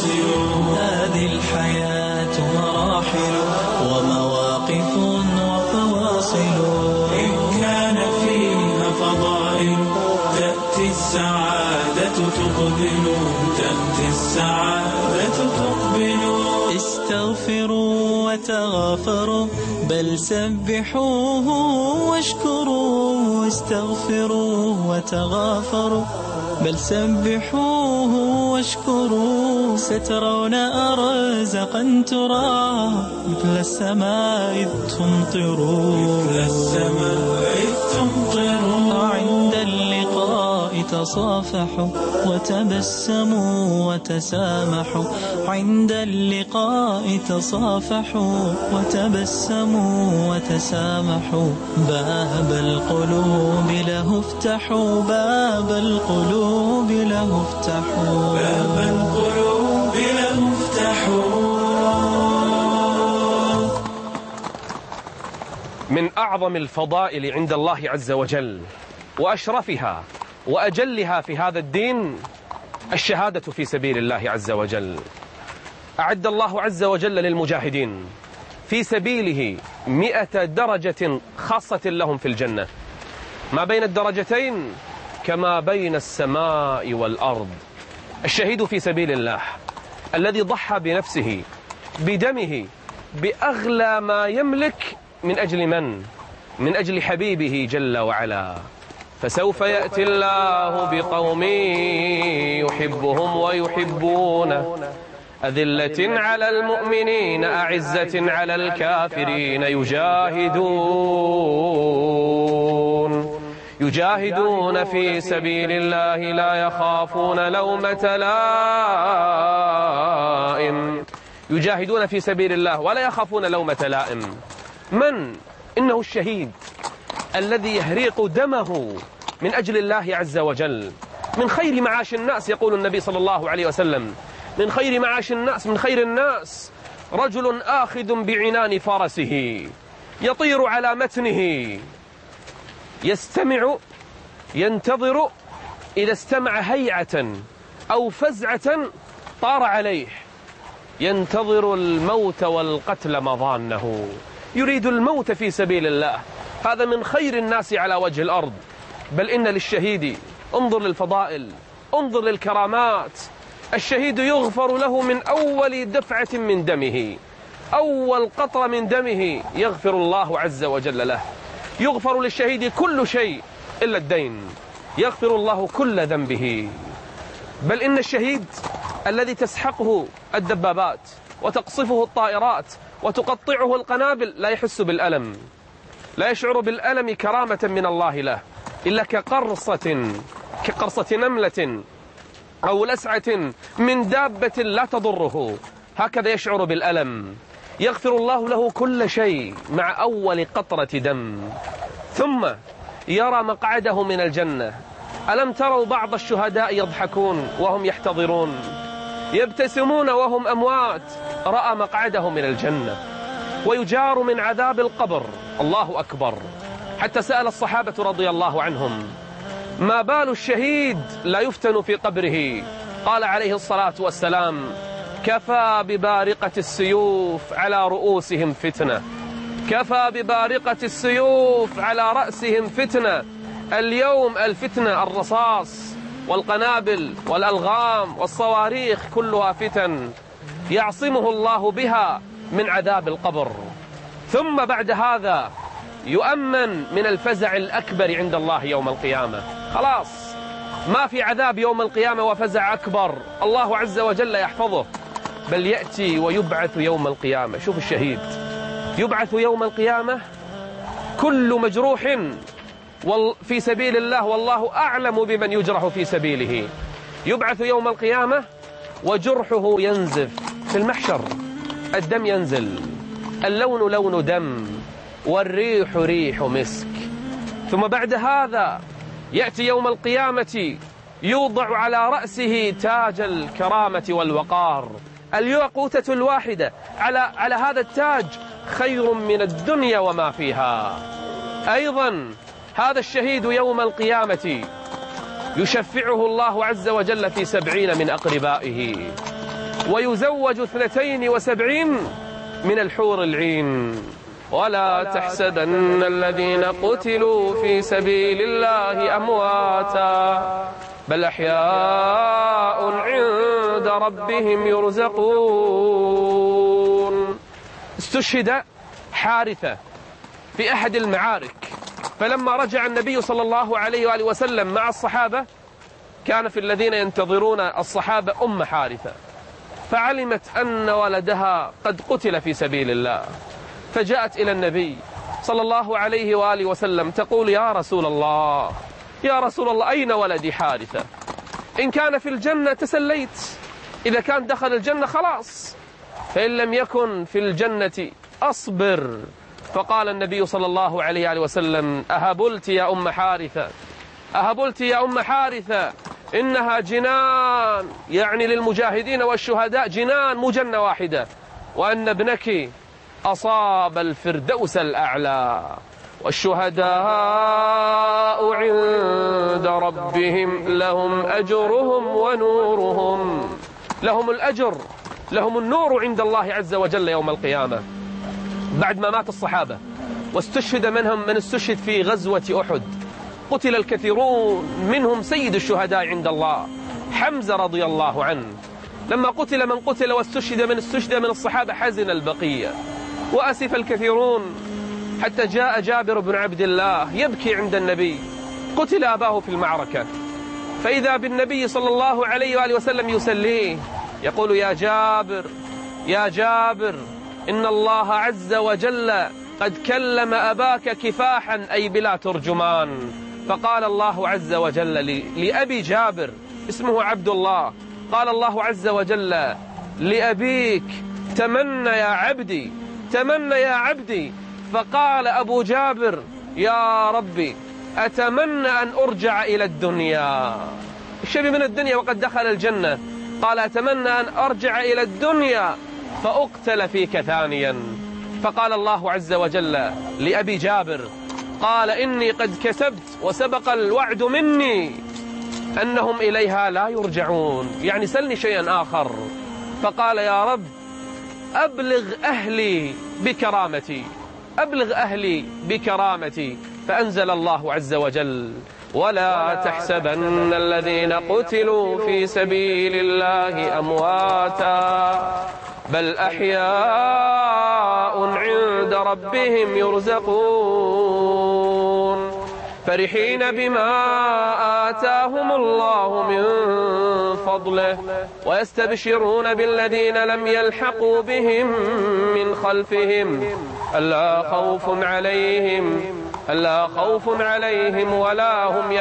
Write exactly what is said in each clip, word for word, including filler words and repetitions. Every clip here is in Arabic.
تواصل. هذه الحياة مراحل ومواقف وفواصل، إن كان فيها فضائل تأتي السعادة تقبل، تأتي السعادة تقبل. استغفروا وتغافروا بل سبحوه واشكروا، استغفروا وتغافروا بل سبحوه واشكروا. سترون أرزقا ترى مثل السماء إذ تمطروا، مثل السماء إذ تمطروا. عند اللقاء تصافحوا وتبسموا وتسامحوا، عند اللقاء تصافحوا وتبسموا وتسامحوا. باب القلوب له افتحوا، باب القلوب له افتحوا، باب القلوب له افتحوا. من أعظم الفضائل عند الله عز وجل وأشرفها وأجلها في هذا الدين الشهادة في سبيل الله عز وجل. أعد الله عز وجل للمجاهدين في سبيله مئة درجة خاصة لهم في الجنة، ما بين الدرجتين كما بين السماء والأرض. الشهيد في سبيل الله الذي ضحى بنفسه بدمه بأغلى ما يملك من أجل من؟ من أجل حبيبه جل وعلا. فسوف يأتي الله بقوم يحبهم ويحبونه، أذلة على المؤمنين أعزة على الكافرين، يجاهدون يجاهدون في سبيل الله لا يخافون لومة لائم. يجاهدون في سبيل الله ولا يخافون لومة لائم. من؟ إنه الشهيد الذي يهريق دمه من أجل الله عز وجل. من خير معاش الناس، يقول النبي صلى الله عليه وسلم، من خير معاش الناس، من خير الناس رجل آخذ بعنان فرسه يطير على متنه، يستمع ينتظر إذا استمع هيعة أو فزعة طار عليه، ينتظر الموت والقتل مضانه، يريد الموت في سبيل الله. هذا من خير الناس على وجه الأرض. بل إن للشهيد، انظر للفضائل، انظر للكرامات. الشهيد يغفر له من أول دفعة من دمه، أول قطرة من دمه يغفر الله عز وجل له. يغفر للشهيد كل شيء إلا الدين، يغفر الله كل ذنبه. بل إن الشهيد الذي تسحقه الدبابات وتقصفه الطائرات وتقطعه القنابل لا يحس بالألم، لا يشعر بالألم كرامة من الله له، إلا كقرصة كقرصة نملة أو لسعة من دابة لا تضره، هكذا يشعر بالألم. يغفر الله له كل شيء مع أول قطرة دم، ثم يرى مقعده من الجنة. ألم تروا بعض الشهداء يضحكون وهم يحتضرون، يبتسمون وهم أموات؟ رأى مقعده من الجنة. ويجار من عذاب القبر، الله أكبر. حتى سأل الصحابة رضي الله عنهم: ما بال الشهيد لا يفتن في قبره؟ قال عليه الصلاة والسلام: كفى ببارقة السيوف على رؤوسهم فتنة، كفى ببارقة السيوف على رأسهم فتنة. اليوم الفتنة الرصاص والقنابل والألغام والصواريخ كلها فتن يعصمه الله بها من عذاب القبر. ثم بعد هذا يؤمن من الفزع الأكبر عند الله يوم القيامة. خلاص ما في عذاب يوم القيامة وفزع أكبر، الله عز وجل يحفظه. بل يأتي ويبعث يوم القيامة. شوف الشهيد يبعث يوم القيامة كل مجروح في سبيل الله، والله أعلم بمن يجرح في سبيله. يبعث يوم القيامة وجرحه ينزف في المحشر، الدم ينزل، اللون لون دم، والريح ريح مسك. ثم بعد هذا يأتي يوم القيامة يوضع على رأسه تاج الكرامة والوقار. الياقوتة الواحدة على على هذا التاج خير من الدنيا وما فيها. أيضا هذا الشهيد يوم القيامة يشفعه الله عز وجل في سبعين من أقربائه، ويزوج اثنتين وسبعين من الحور العين. ولا تحسبن الذين قتلوا في سبيل الله أمواتا بل أحياء عند ربهم يرزقون. استشهد حارثة في أحد المعارك، فلما رجع النبي صلى الله عليه وآله وسلم مع الصحابة كان في الذين ينتظرون الصحابة أم حارثة، فعلمت أن ولدها قد قتل في سبيل الله، فجاءت إلى النبي صلى الله عليه وآله وسلم تقول: يا رسول الله يا رسول الله أين ولدي حارثة؟ إن كان في الجنة تسليت، إذا كان دخل الجنة خلاص، فإن لم يكن في الجنة أصبر. فقال النبي صلى الله عليه وآله وسلم: أهبلت يا أم حارثة، أهبلت يا أم حارثة، إنها جنان، يعني للمجاهدين والشهداء جنان مو جنة واحدة، وأن ابنك أصاب الفردوس الأعلى، والشهداء عند ربهم لهم أجرهم ونورهم. لهم الأجر، لهم النور عند الله عز وجل يوم القيامة. بعد ما مات الصحابة واستشهد منهم من استشهد في غزوة أحد، قتل الكثيرون منهم سيد الشهداء عند الله حمزة رضي الله عنه. لما قتل من قتل واستشهد من استشهد من الصحابة حزن البقية وأسف الكثيرون، حتى جاء جابر بن عبد الله يبكي عند النبي، قتل أباه في المعركة، فإذا بالنبي صلى الله عليه وآله وسلم يسليه يقول: يا جابر يا جابر إن الله عز وجل قد كلم أباك كفاحا أي بلا ترجمان. فقال الله عز وجل لأبي جابر اسمه عبد الله، قال الله عز وجل لأبيك: تمنى يا عبدي، تمنى يا عبدي. فقال أبو جابر: يا ربي أتمنى أن أرجع إلى الدنيا، الشبي من الدنيا وقد دخل الجنة، قال: أتمنى أن أرجع إلى الدنيا فأقتل فيك ثانيا. فقال الله عز وجل لأبي جابر، قال: إني قد كسبت وسبق الوعد مني أنهم إليها لا يرجعون، يعني سلني شيئا آخر. فقال: يا رب أبلغ أهلي بكرامتي، أبلغ أهلي بكرامتي. فأنزل الله عز وجل: ولا تحسبن الذين قتلوا في سبيل الله أمواتا بل أحياء عند ربهم يرزقون فرحين بما آتاهم الله من فضله ويستبشرون بالذين لم يلحقوا بهم من خلفهم ألا خوف عليهم ألا خوف عليهم ولا هم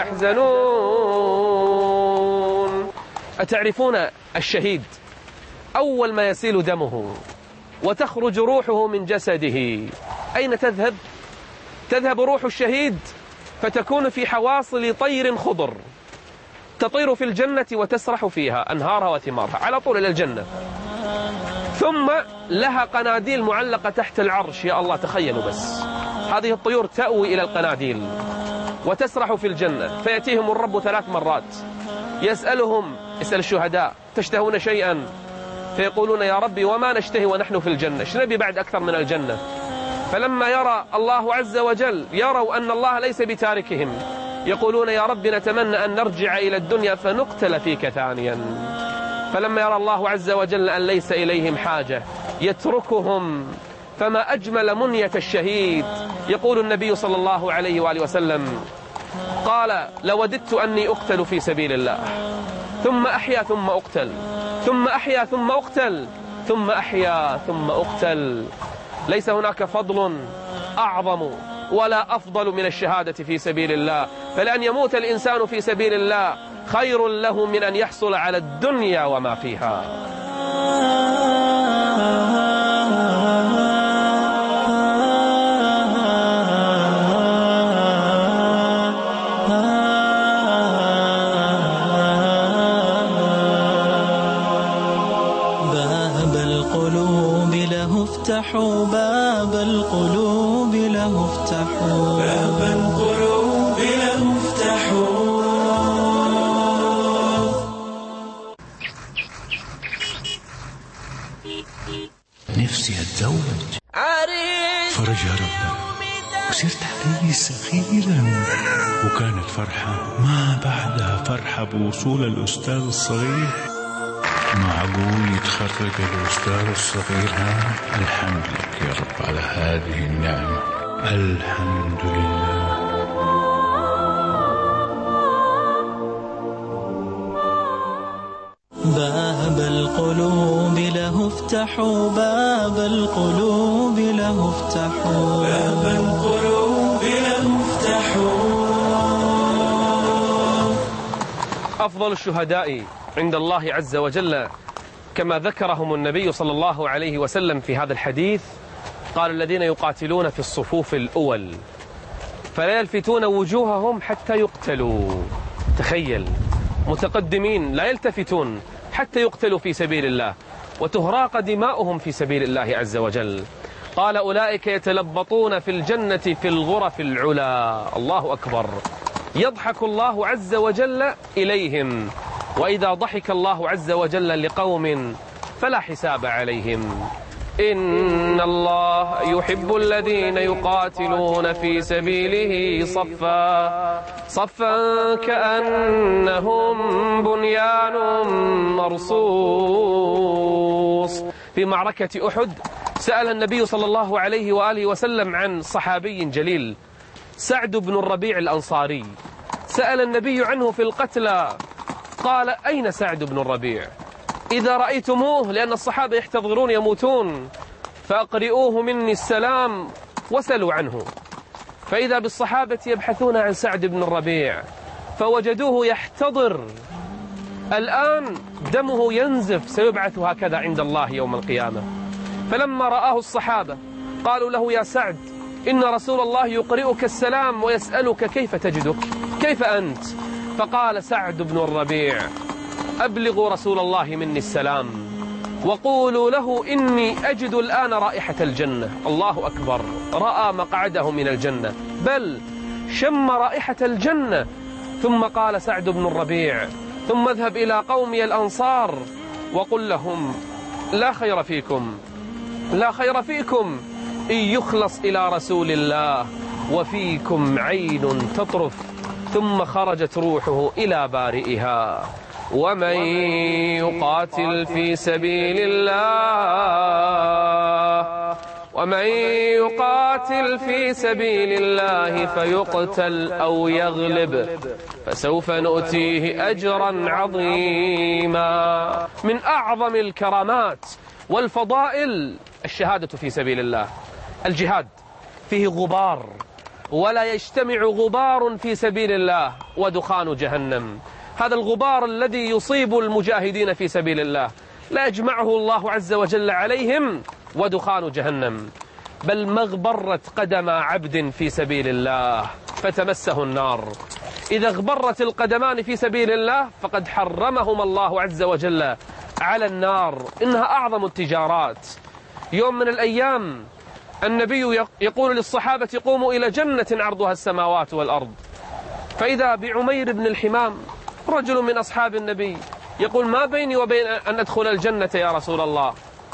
يحزنون. أتعرفون الشهيد أول ما يسيل دمه وتخرج روحه من جسده أين تذهب؟ تذهب روح الشهيد فتكون في حواصل طير خضر تطير في الجنة وتسرح فيها أنهارها وثمارها على طول إلى الجنة، ثم لها قناديل معلقة تحت العرش. يا الله تخيلوا بس، هذه الطيور تأوي إلى القناديل وتسرح في الجنة، فيأتيهم الرب ثلاث مرات يسألهم، يسأل الشهداء: تشتهون شيئا؟ فيقولون: يا ربي وما نشتهي ونحن في الجنة، شنبي بعد أكثر من الجنة؟ فلما يرى الله عز وجل يروا أن الله ليس بتاركهم يقولون: يا رب نتمنى أن نرجع إلى الدنيا فنقتل فيك ثانيا. فلما يرى الله عز وجل أن ليس إليهم حاجة يتركهم. فما أجمل منية الشهيد. يقول النبي صلى الله عليه وآله وسلم قال: لوددت أني أقتل في سبيل الله ثم أحيا ثم أقتل ثم أحيا ثم أقتل ثم أحيا ثم أقتل. ليس هناك فضل أعظم ولا أفضل من الشهادة في سبيل الله، فلأن يموت الإنسان في سبيل الله خير له من أن يحصل على الدنيا وما فيها. باب القلوب له افتحوا، باب القلوب له افتحوا، باب القلوب له افتحوا. نفسي أتزوج، فرجها ربنا وصرت عريس أخيرا، وكانت فرحة ما بعدها فرحة بوصول الأستاذ الصغير. معقول يتخرج الأستاذ الصغير؟ ها، الحمد لك يا رب على هذه النعمة، الحمد لله. باب القلوب له افتحوا، باب القلوب له افتحوا، باب القلوب له افتحوا. أفضل الشهداء عند الله عز وجل كما ذكرهم النبي صلى الله عليه وسلم في هذا الحديث، قال الذين يقاتلون في الصفوف الأول فلا يلفتون وجوههم حتى يقتلوا. تخيل، متقدمين لا يلتفتون حتى يقتلوا في سبيل الله وتهراق دماؤهم في سبيل الله عز وجل. قال أولئك يتلبطون في الجنة في الغرف العلا. الله أكبر. يضحك الله عز وجل إليهم، وإذا ضحك الله عز وجل لقوم فلا حساب عليهم. إن الله يحب الذين يقاتلون في سبيله صفا صفا كأنهم بنيان مرصوص. في معركة أحد سأل النبي صلى الله عليه وآله وسلم عن صحابي جليل سعد بن الربيع الأنصاري، سأل النبي عنه في القتلى، قال أين سعد بن الربيع؟ إذا رأيتموه، لأن الصحابة يحتضرون يموتون، فأقرئوه مني السلام وسلوا عنه. فإذا بالصحابة يبحثون عن سعد بن الربيع فوجدوه يحتضر، الآن دمه ينزف، سيبعث هكذا عند الله يوم القيامة. فلما رآه الصحابة قالوا له يا سعد، إن رسول الله يقرئك السلام ويسألك كيف تجدك، كيف أنت؟ فقال سعد بن الربيع أبلغوا رسول الله مني السلام وقولوا له إني أجد الآن رائحة الجنة. الله أكبر. رأى مقعده من الجنة، بل شم رائحة الجنة. ثم قال سعد بن الربيع ثم اذهب إلى قومي الأنصار وقل لهم لا خير فيكم، لا خير فيكم إن يخلص إلى رسول الله وفيكم عين تطرف. ثم خرجت روحه إلى بارئها. ومن يقاتل في سبيل الله ومن يقاتل في سبيل الله فيقتل أو يغلب فسوف نؤتيه أجرا عظيما. من أعظم الكرامات والفضائل الشهادة في سبيل الله. الجهاد فيه غبار، ولا يجتمع غبار في سبيل الله ودخان جهنم. هذا الغبار الذي يصيب المجاهدين في سبيل الله لا يجمعه الله عز وجل عليهم ودخان جهنم، بل مغبرة قدم عبد في سبيل الله فتمسه النار. إذا اغبرت القدمان في سبيل الله فقد حرمهما الله عز وجل على النار. إنها أعظم التجارات. يوم من الأيام النبي يقول للصحابة قوموا إلى جنة عرضها السماوات والأرض، فإذا بعمير بن الحمام رجل من أصحاب النبي يقول ما بيني وبين أن أدخل الجنة يا رسول الله؟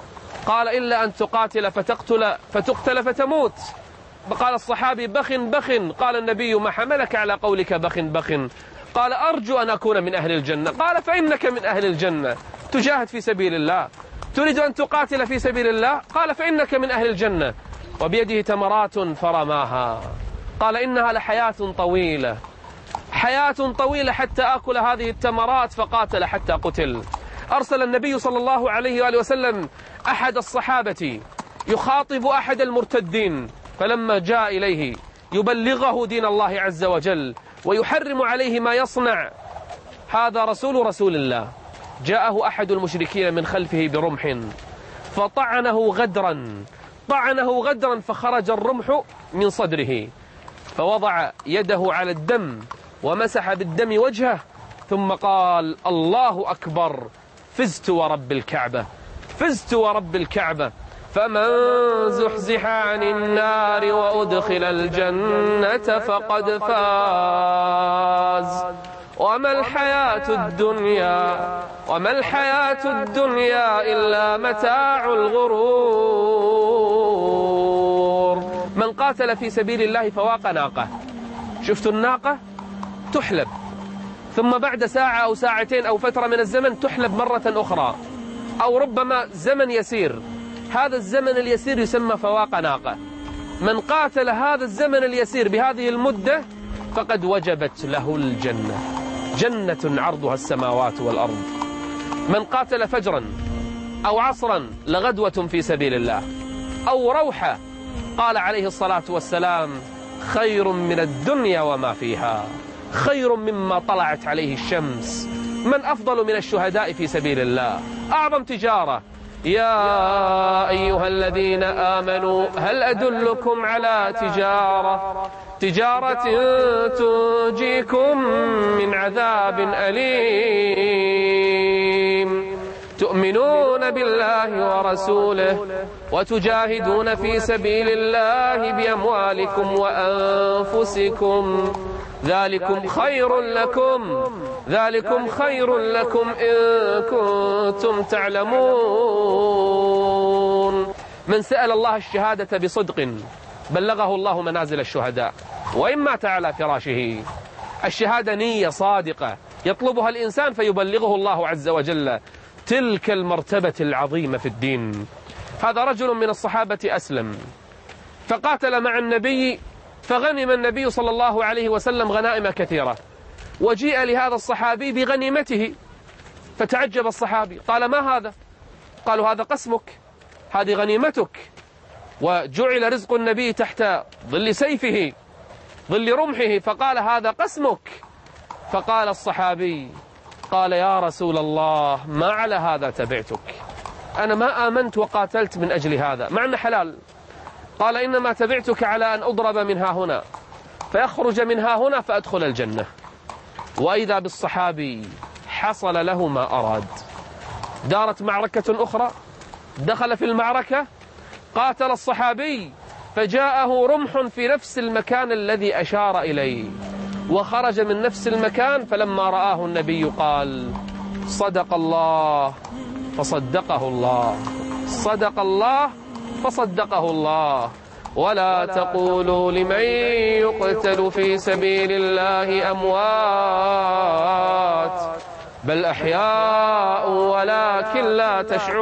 قال إلا أن تقاتل فتقتل فتقتل فتموت. قال الصحابي بخ بخ. قال النبي ما حملك على قولك بخ بخ؟ قال أرجو أن أكون من أهل الجنة. قال فإنك من أهل الجنة، تجاهد في سبيل الله، تريد أن تقاتل في سبيل الله؟ قال فإنك من أهل الجنة. وبيده تمرات فرماها، قال إنها لحياة طويلة، حياة طويلة حتى آكل هذه التمرات، فقاتل حتى قتل. أرسل النبي صلى الله عليه وآله وسلم أحد الصحابة يخاطب أحد المرتدين، فلما جاء إليه يبلغه دين الله عز وجل ويحرم عليه ما يصنع، هذا رسول رسول الله. جاءه أحد المشركين من خلفه برمح فطعنه غدرا، طعنه غدرا فخرج الرمح من صدره، فوضع يده على الدم ومسح بالدم وجهه، ثم قال الله أكبر، فزت ورب الكعبة، فزت ورب الكعبة. فمن زحزح عن النار وأدخل الجنة فقد فاز وما الحياة الدنيا وما الحياة الدنيا إلا متاع الغرور. من قاتل في سبيل الله فواق ناقة. شفتوا الناقة تحلب، ثم بعد ساعة أو ساعتين أو فترة من الزمن تحلب مرة أخرى، أو ربما زمن يسير. هذا الزمن اليسير يسمى فواق ناقة. من قاتل هذا الزمن اليسير بهذه المدة فقد وجبت له الجنة، جنة عرضها السماوات والأرض. من قاتل فجرا أو عصرا لغدوة في سبيل الله أو روحة، قال عليه الصلاة والسلام: خير من الدنيا وما فيها، خير مما طلعت عليه الشمس. من أفضل من الشهداء في سبيل الله؟ أعظم تجارة. يا أيها الذين آمنوا هل أدلكم على تجارة تجارة تنجيكم من عذاب أليم تؤمنون بالله ورسوله وتجاهدون في سبيل الله بأموالكم وأنفسكم ذلكم خير لكم ذلكم خير لكم إن كنتم تعلمون. من سأل الله الشهادة بصدق بلغه الله منازل الشهداء وإن مات على فراشه. الشهادة نية صادقة يطلبها الإنسان فيبلغه الله عز وجل تلك المرتبة العظيمة في الدين. هذا رجل من الصحابة أسلم فقاتل مع النبي، فغنم النبي صلى الله عليه وسلم غنائم كثيرة، وجيء لهذا الصحابي بغنيمته، فتعجب الصحابي قال: ما هذا؟ قالوا: هذا قسمك، هذه غنيمتك. وجعل رزق النبي تحت ظل سيفه، ظل رمحه، فقال: هذا قسمك. فقال الصحابي، قال: يا رسول الله ما على هذا تبعتك، أنا ما آمنت وقاتلت من أجل هذا مع أنه حلال. قال: إنما تبعتك على أن أضرب منها هنا فيخرج منها هنا فأدخل الجنة. وإذا بالصحابي حصل له ما أراد. دارت معركة أخرى، دخل في المعركة، قاتل الصحابي، فجاءه رمح في نفس المكان الذي أشار إليه، وخرج من نفس المكان، فلما رآه النبي قال: صدق الله فصدقه الله، صدق الله فصدقه الله، ولا تقولوا لمن يقتل في سبيل الله أموات بل أحياء ولكن لا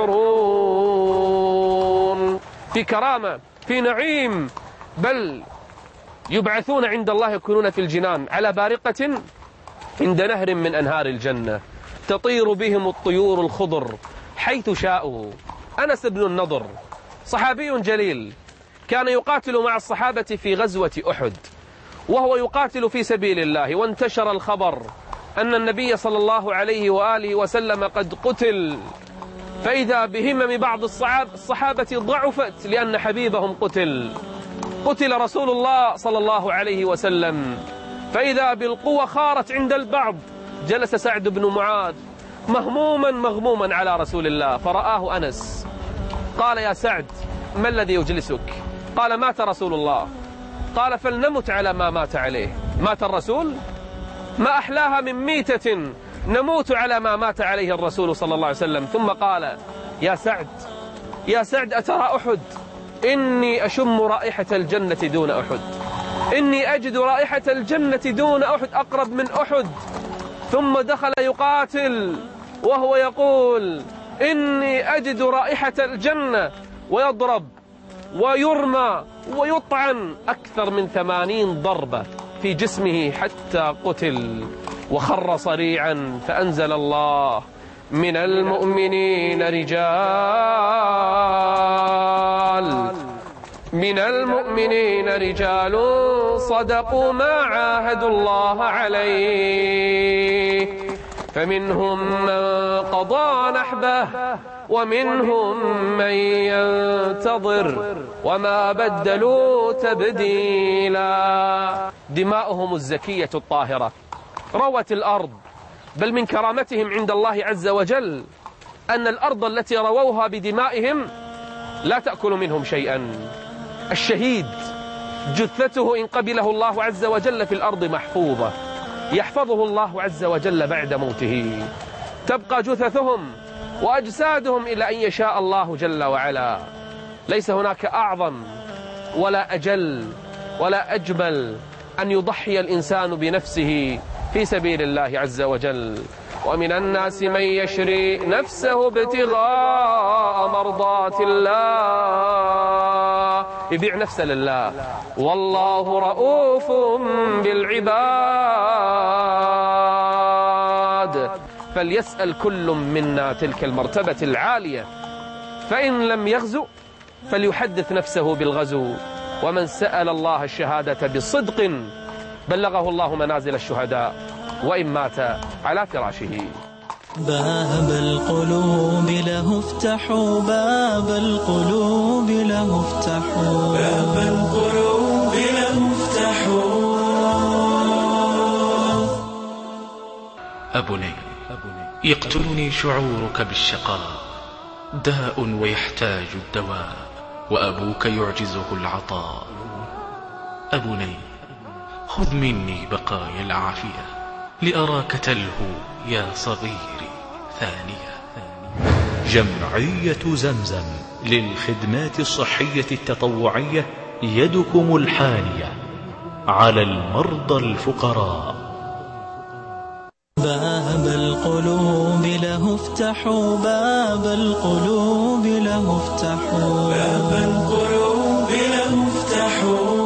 تشعرون. في كرامة، في نعيم، بل يبعثون عند الله، يكونون في الجنان على بارقة عند نهر من أنهار الجنة، تطير بهم الطيور الخضر حيث شاءوا. أنس بن النضر صحابي جليل كان يقاتل مع الصحابة في غزوة أحد، وهو يقاتل في سبيل الله، وانتشر الخبر أن النبي صلى الله عليه وآله وسلم قد قتل، فإذا بهمم بعض الصحابة ضعفت لأن حبيبهم قتل. قتل رسول الله صلى الله عليه وسلم، فإذا بالقوة خارت عند البعض. جلس سعد بن معاذ مهموما مغموما على رسول الله، فرآه أنس قال: يا سعد ما الذي يجلسك؟ قال: مات رسول الله. قال: فلنمت على ما مات عليه. مات الرسول؟ ما أحلاها من ميتة نموت على ما مات عليه الرسول صلى الله عليه وسلم. ثم قال: يا سعد يا سعد أترى أحد؟ إني أشم رائحة الجنة دون أحد، إني أجد رائحة الجنة دون أحد، أقرب من أحد. ثم دخل يقاتل وهو يقول: إني أجد رائحة الجنة، ويضرب ويرمى ويطعن أكثر من ثمانين ضربة في جسمه حتى قتل وخر صريعا. فأنزل الله: من المؤمنين رجال من المؤمنين رجال صدقوا ما عاهدوا الله عليه، فمنهم من قضى نحبه ومنهم من ينتظر وما بدلوا تبديلا. دماؤهم الزكية الطاهرة روت الأرض. بل من كرامتهم عند الله عز وجل أن الأرض التي رووها بدمائهم لا تأكل منهم شيئا. الشهيد جثته إن قبله الله عز وجل في الأرض محفوظة، يحفظه الله عز وجل بعد موته. تبقى جثثهم وأجسادهم إلى أن يشاء الله جل وعلا. ليس هناك أعظم ولا أجل ولا أجمل أن يضحي الإنسان بنفسه في سبيل الله عز وجل. ومن الناس من يشري نفسه ابتغاء مرضات الله، يبيع نفسه لله، والله رؤوف بالعباد. فليسأل كل منا تلك المرتبة العالية، فإن لم يغزو فليحدث نفسه بالغزو. ومن سأل الله الشهادة بصدق بلغه الله منازل الشهداء وإن مات على فراشه. باب القلوب له افتحوا، باب القلوب له افتحوا، باب القلوب له افتحوا. أبني، يقتلني شعورك بالشقاء، داء ويحتاج الدواء، وأبوك يعجزه العطاء. أبني، خذ مني بقايا العافية، لأراك تلهو يا صغيري ثانية. جمعية زمزم للخدمات الصحية التطوعية، يدكم الحانية على المرضى الفقراء. باب القلوب له افتحوا، باب القلوب له افتحوا، باب القلوب له افتحوا.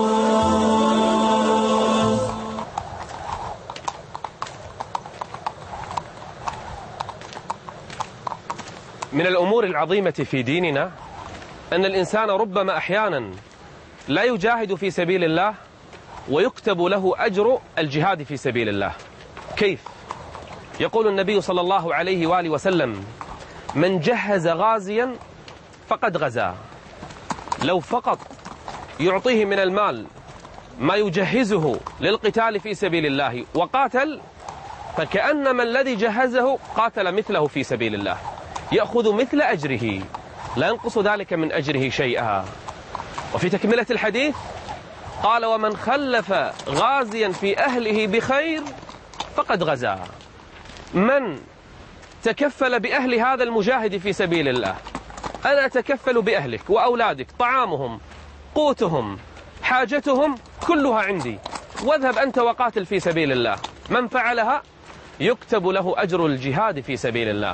من الأمور العظيمة في ديننا أن الإنسان ربما أحيانا لا يجاهد في سبيل الله ويكتب له أجر الجهاد في سبيل الله. كيف؟ يقول النبي صلى الله عليه وآله وسلم: من جهز غازيا فقد غزا. لو فقط يعطيه من المال ما يجهزه للقتال في سبيل الله وقاتل، فكأنما الذي جهزه قاتل مثله في سبيل الله، يأخذ مثل أجره، لا ينقص ذلك من أجره شيئا. وفي تكملة الحديث قال: ومن خلف غازيا في أهله بخير فقد غزا. من تكفل بأهل هذا المجاهد في سبيل الله، أنا أتكفل بأهلك وأولادك، طعامهم، قوتهم، حاجتهم كلها عندي، واذهب أنت وقاتل في سبيل الله. من فعلها يكتب له أجر الجهاد في سبيل الله.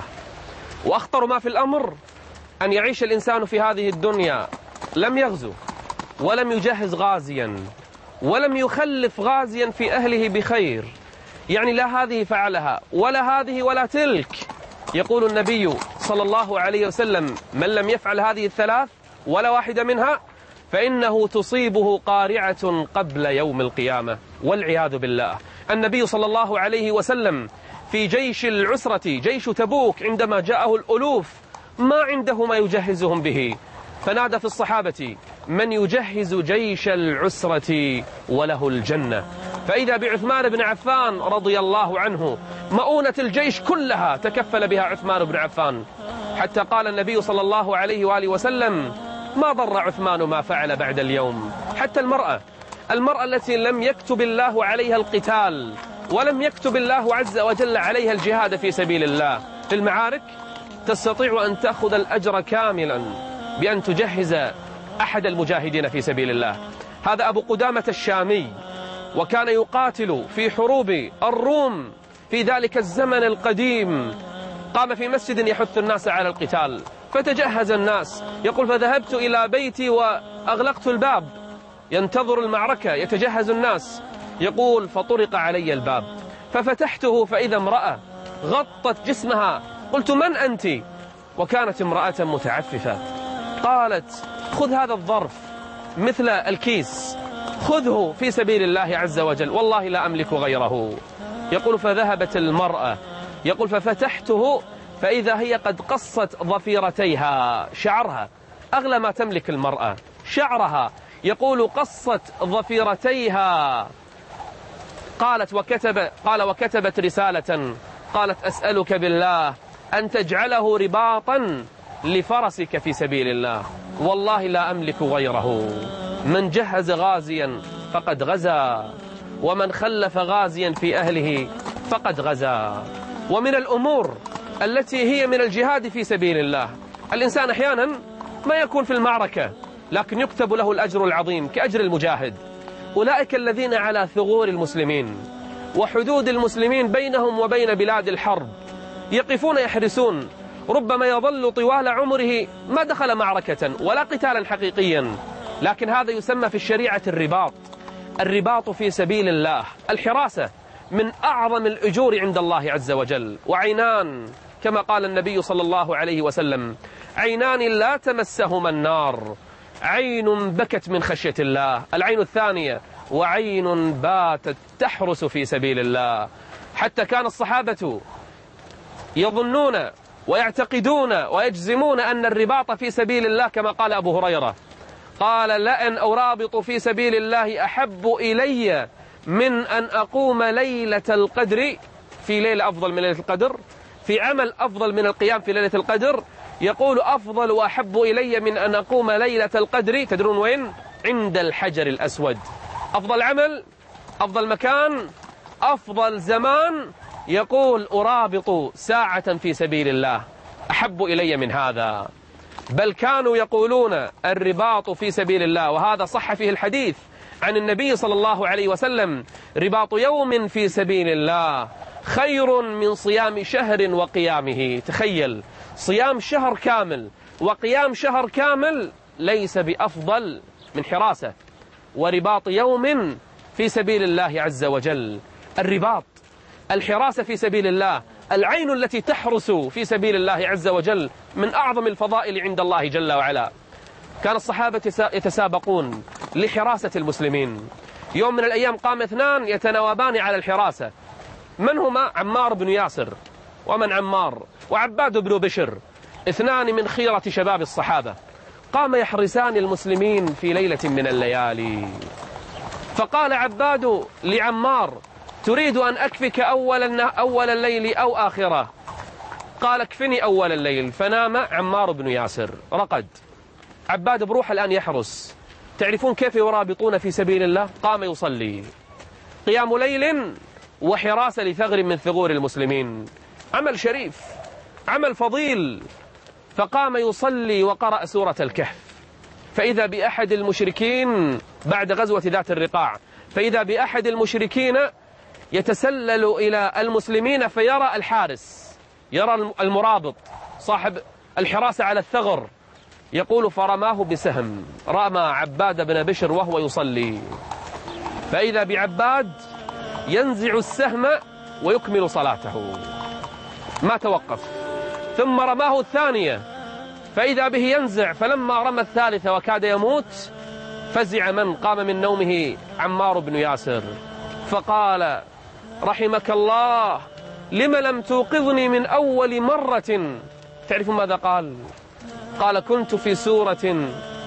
وأخطر ما في الأمر أن يعيش الإنسان في هذه الدنيا لم يغزو ولم يجهز غازيا ولم يخلف غازيا في أهله بخير، يعني لا هذه فعلها ولا هذه ولا تلك. يقول النبي صلى الله عليه وسلم: من لم يفعل هذه الثلاث ولا واحدة منها فإنه تصيبه قارعة قبل يوم القيامة، والعياذ بالله. النبي صلى الله عليه وسلم في جيش العسرة، جيش تبوك، عندما جاءه الألوف ما عنده ما يجهزهم به، فنادى في الصحابة: من يجهز جيش العسرة وله الجنة. فإذا بعثمان بن عفان رضي الله عنه، مؤونة الجيش كلها تكفل بها عثمان بن عفان، حتى قال النبي صلى الله عليه وآله وسلم: ما ضر عثمان ما فعل بعد اليوم. حتى المرأة المرأة التي لم يكتب الله عليها القتال ولم يكتب الله عز وجل عليها الجهاد في سبيل الله في المعارك، تستطيع أن تأخذ الأجر كاملا بأن تجهز أحد المجاهدين في سبيل الله. هذا أبو قدامة الشامي، وكان يقاتل في حروب الروم في ذلك الزمن القديم. قام في مسجد يحث الناس على القتال، فتجهز الناس. يقول: فذهبت إلى بيتي وأغلقت الباب، ينتظر المعركة، يتجهز الناس. يقول: فطرق علي الباب ففتحته فإذا امرأة غطت جسمها. قلت: من أنت؟ وكانت امرأة متعففة. قالت: خذ هذا الظرف مثل الكيس، خذه في سبيل الله عز وجل، والله لا أملك غيره. يقول: فذهبت المرأة، يقول: ففتحته فإذا هي قد قصت ضفيرتيها، شعرها أغلى ما تملك المرأة، شعرها. يقول: قصت ضفيرتيها. قالت وكتب قال وكتبت رسالة قالت: أسألك بالله أن تجعله رباطا لفرسك في سبيل الله، والله لا أملك غيره. من جهز غازيا فقد غزا، ومن خلف غازيا في أهله فقد غزا. ومن الأمور التي هي من الجهاد في سبيل الله. الإنسان أحيانا ما يكون في المعركة لكن يكتب له الأجر العظيم كأجر المجاهد. أولئك الذين على ثغور المسلمين وحدود المسلمين بينهم وبين بلاد الحرب يقفون يحرسون، ربما يظل طوال عمره ما دخل معركة ولا قتالا حقيقيا، لكن هذا يسمى في الشريعة الرباط. الرباط في سبيل الله، الحراسة من أعظم الأجور عند الله عز وجل. وعينان كما قال النبي صلى الله عليه وسلم: عينان لا تمسهما النار، عين بكت من خشية الله. العين الثانية: وعين باتت تحرس في سبيل الله. حتى كان الصحابة يظنون ويعتقدون ويجزمون أن الرباط في سبيل الله كما قال أبو هريرة، قال: لأن أرابط في سبيل الله أحب إلي من أن أقوم ليلة القدر، في ليلة أفضل من ليلة القدر، في عمل أفضل من القيام في ليلة القدر. يقول: أفضل وأحب إلي من أن أقوم ليلة القدر، تدرون وين؟ عند الحجر الأسود. أفضل عمل، أفضل مكان، أفضل زمان، يقول: أرابط ساعة في سبيل الله أحب إلي من هذا. بل كانوا يقولون الرباط في سبيل الله، وهذا صح فيه الحديث عن النبي صلى الله عليه وسلم: رباط يوم في سبيل الله خير من صيام شهر وقيامه. تخيل، صيام شهر كامل وقيام شهر كامل ليس بأفضل من حراسة ورباط يوم في سبيل الله عز وجل. الرباط، الحراسة في سبيل الله، العين التي تحرس في سبيل الله عز وجل من أعظم الفضائل عند الله جل وعلا. كان الصحابة يتسابقون لحراسة المسلمين. يوم من الأيام قام اثنان يتناوبان على الحراسة. من هما؟ عمار بن ياسر ومن عمار وعباد بن بشر، اثنان من خيرة شباب الصحابة، قام يحرسان المسلمين في ليلة من الليالي. فقال عباد لعمار: تريد أن أكفك أول أول الليل أو آخره؟ قال: اكفني أول الليل. فنام عمار بن ياسر، رقد. عباد بروح الآن يحرس. تعرفون كيف يرابطون في سبيل الله؟ قام يصلي قيام ليل وحراسة لثغر من ثغور المسلمين. عمل شريف، عمل فضيل. فقام يصلي وقرأ سورة الكهف، فإذا بأحد المشركين بعد غزوة ذات الرقاع، فإذا بأحد المشركين يتسلل إلى المسلمين فيرى الحارس، يرى المرابط صاحب الحراسة على الثغر، يقول: فرماه بسهم، رمى عباد بن بشر وهو يصلي، فإذا بعباد ينزع السهم ويكمل صلاته، ما توقف. ثم رماه الثانية فإذا به ينزع، فلما رمى الثالثة وكاد يموت فزع من قام من نومه عمار بن ياسر، فقال: رحمك الله، لم لم توقظني من أول مرة؟ تعرفون ماذا قال؟ قال: كنت في سورة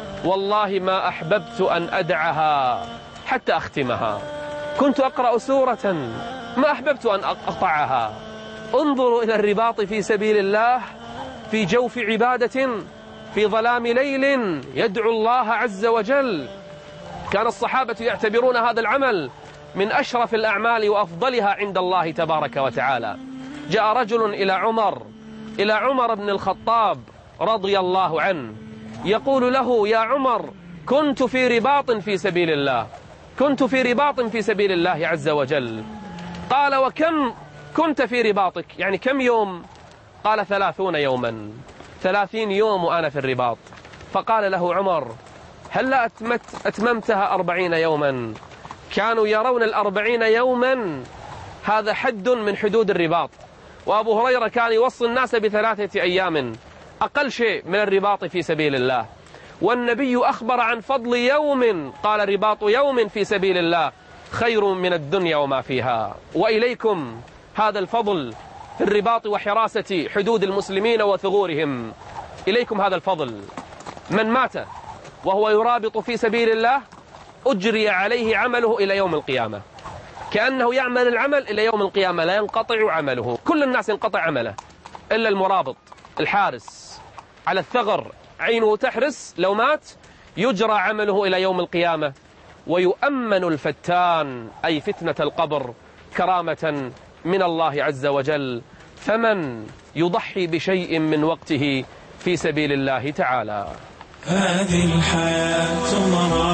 والله ما أحببت أن أدعها حتى أختمها، كنت أقرأ سورة ما أحببت أن أقطعها. انظروا إلى الرباط في سبيل الله في جوف عبادة في ظلام ليل يدعو الله عز وجل. كان الصحابة يعتبرون هذا العمل من أشرف الأعمال وأفضلها عند الله تبارك وتعالى. جاء رجل إلى عمر إلى عمر بن الخطاب رضي الله عنه يقول له: يا عمر، كنت في رباط في سبيل الله، كنت في رباط في سبيل الله عز وجل. قال: وكم كنت في رباطك؟ يعني كم يوم؟ قال: ثلاثون يوما، ثلاثين يوم وأنا في الرباط. فقال له عمر: هل لا أتمت أتممتها أربعين يوما؟ كانوا يرون الأربعين يوما هذا حد من حدود الرباط. وأبو هريرة كان يوصي الناس بثلاثة أيام أقل شيء من الرباط في سبيل الله. والنبي أخبر عن فضل يوم، قال: رباط يوم في سبيل الله خير من الدنيا وما فيها. وإليكم هذا الفضل في الرباط وحراسة حدود المسلمين وثغورهم، إليكم هذا الفضل. من مات وهو يرابط في سبيل الله أجري عليه عمله إلى يوم القيامة، كأنه يعمل العمل إلى يوم القيامة، لا ينقطع عمله. كل الناس ينقطع عمله إلا المرابط الحارس على الثغر، عينه تحرس، لو مات يجرى عمله إلى يوم القيامة، ويؤمن الفتان أي فتنة القبر كرامة من الله عز وجل. فمن يضحي بشيء من وقته في سبيل الله تعالى. هذه الحياة مرة